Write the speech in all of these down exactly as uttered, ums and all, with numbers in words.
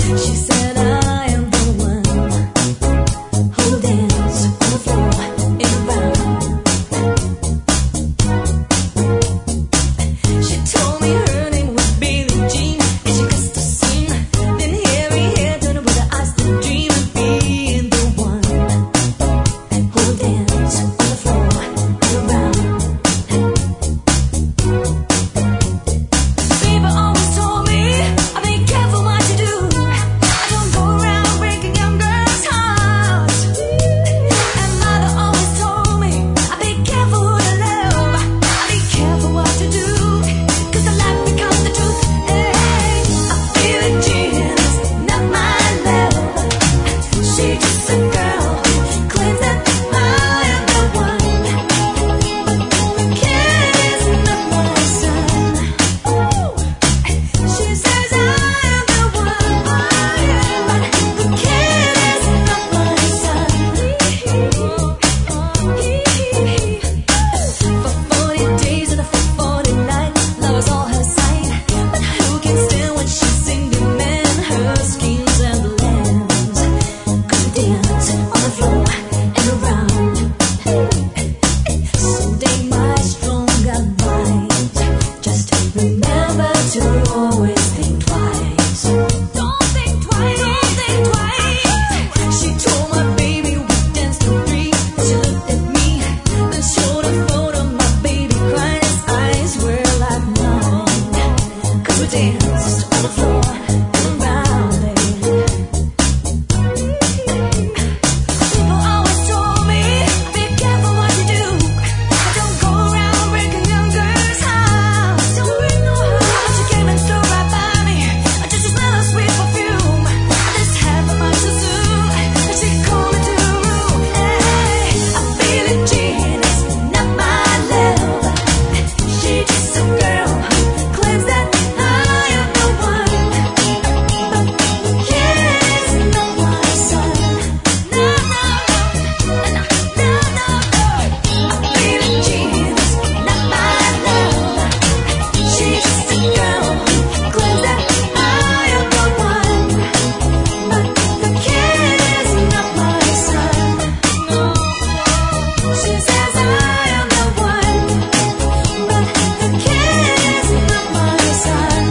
She said I am the one who dance on the floor in a round. She told me her name was Billie Jean, and she cussed to sing. Then Harry had done with her eyes to dream of being the one who dance on the floor in a round. People always told me, I be careful what you do. I don't go around breaking young girls' hearts. And mother always told me, I be careful who to love. I be careful what to do, 'cause the life becomes the truth. Hey, I feel it, Jean's not my love. She just a girl claims that I am the one. The kid is not my son. She says I am the one, but the kid is not my son. For forty days and for forty nights, love was all her sight. But who can stand when she's singing men, her schemes and the lambs? Could dance on the floor and around. Someday my strong advice, just to remember to always think twice. Don't think twice, don't think twice. She told my baby we danced till three. She looked at me, then showed a photo. My baby cried, his eyes were like mine. 'Cause we danced on the floor and around, baby. People always told me, be careful what you do. Don't go around breaking young girls' hearts. Don't break no heart. She came and threw right by me. I just smell her sweet perfume. I just had the much to do. And she called me to the room. Hey, I feel it, Jean is not my love. She just a girl who claims that I am the one. But the kid is not my son. No, no, no, no, no, no, no. I feel it, Jean is not my love. She's just a girl who claims that I am the one. But the kid is not my son. No. She says I am the one. But the kid is not my son.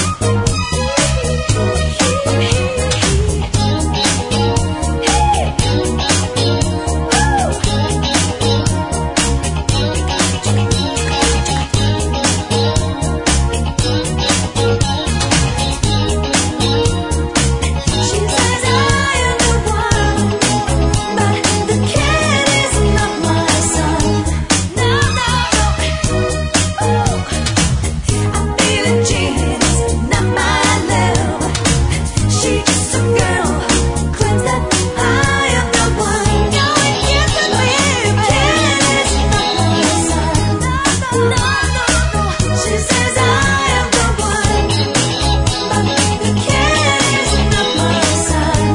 She says I am the one, but the kid is not my son. No, no, no. I feel it, Jean is not my love. She just a girl who claims that I am the one. No, it can't be. The kid is not my son. No, no, no. She says I am the one, but the kid is not my son.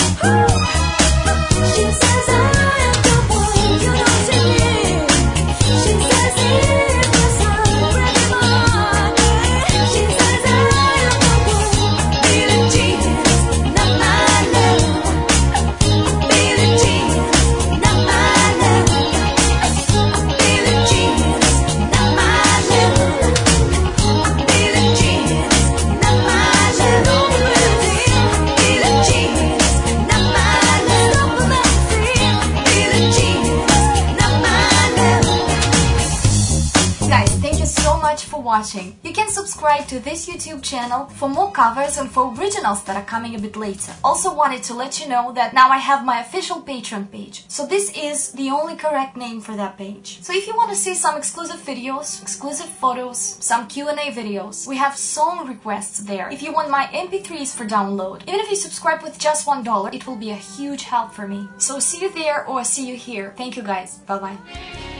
She says I am the one, you don't see me. She says he's my son, break him heart. She says I am the one. Billie Jean is not my love. Billie Jean is not my love. Billie Jean is not my love. Billie Jean is not my love. Billie Jean is not my love. Billie Jean is not my love. Guys, thank you so much for watching. You can subscribe to this YouTube channel for more covers and for originals that are coming a bit later. Also wanted to let you know that now I have my official Patreon page. So this is the only correct name for that page. So if you want to see some exclusive videos, exclusive photos, some Q and A videos, we have song requests there. If you want my M P threes for download, even if you subscribe with just one dollar, it will be a huge help for me. So see you there or see you here. Thank you guys. Bye bye.